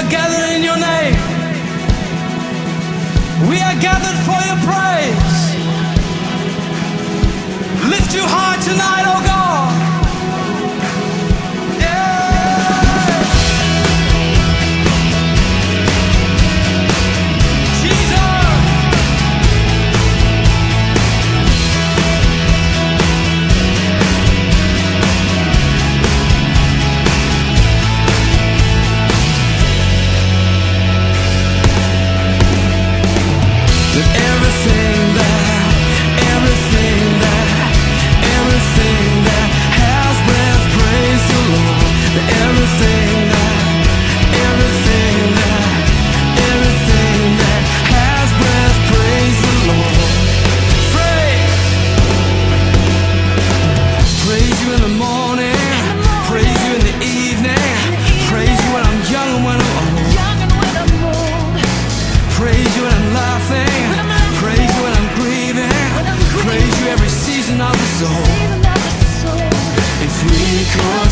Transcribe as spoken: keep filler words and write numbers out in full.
are gathered in your name. We are gathered for your praise. Lift you high tonight, oh God. Yeah. Jesus. That everything that, everything that, everything that has breath, praise the Lord. That everything that, everything that, everything that has breath, praise the Lord. Praise, praise you in the morning, praise you in the evening, praise you when I'm young and when I'm old. Praise you when I'm laughing, praise you when I'm grieving, praise you every season of the soul. If we could